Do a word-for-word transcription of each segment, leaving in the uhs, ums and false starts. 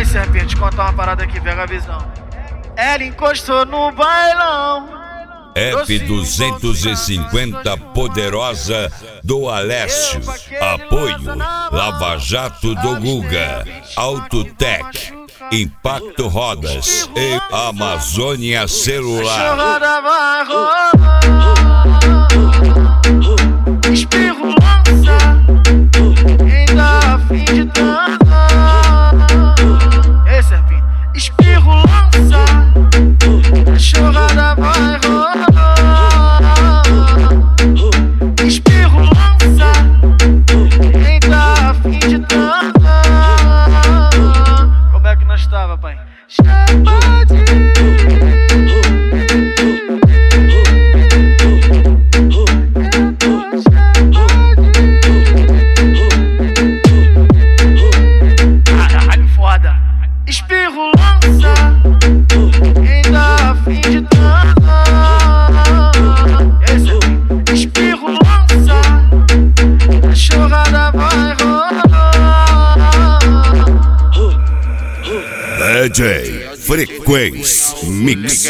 serpente, contar uma parada aqui, pega a visão. Ela encostou no bailão. F duzentos e cinquenta Poderosa do Alessio. Apoio Lava Jato do Guga, Autotec, Impacto Rodas e Amazônia Celular. Espirro lança, ainda a fim de dançar. Ei, serpinho, espirro lança, a chorada vai rolar. Espirro lança, ainda a fim de dançar. Como é que nós tava, pai? Chama de espirro lança, ainda a fim de dançar. Esse espirro lança, a chorada vai rolar. D J Frequência Mix.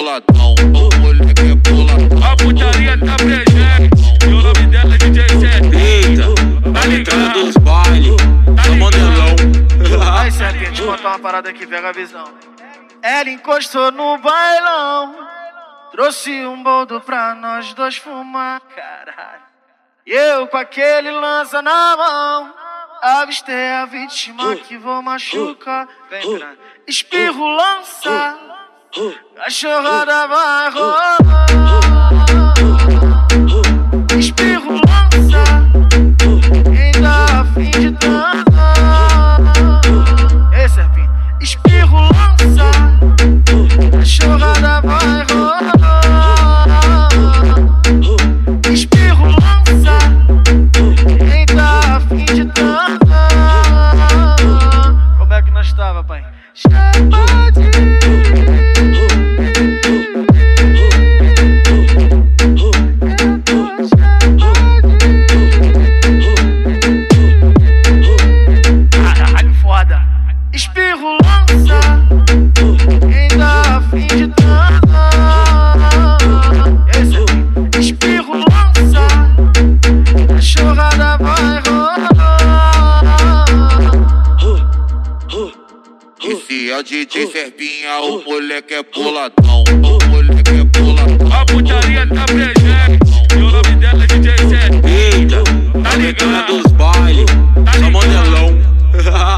A putaria tá presente, e o nome dela é D J sete. Eita, tá ligado dos bailes, tá modelão. Ai, serpente, contar uma parada aqui, pega a visão. Ela encostou no bailão, trouxe um boldo pra nós dois fumar, caralho. E eu com aquele lança na mão, avistei a vítima que vou machucar. Vem grande, espirro lança, a chorada vai rolar. Espirro lança, ainda a fim de dançar. Ei, serpinho, espirro lança, a chorada vai rolar. Espirro lança, ainda a fim de dançar. Como é que nós tava, pai? Chama de espirro lança, ainda a fim de dançar. Esse espirro lança, a chorada vai rolar. Esse é o D J Serpinha, o moleque é puladão, o moleque é puladão. A putaria tá presente, e o nome dela é D J sete. Eita, tá ligado dos bailes, tá modelão.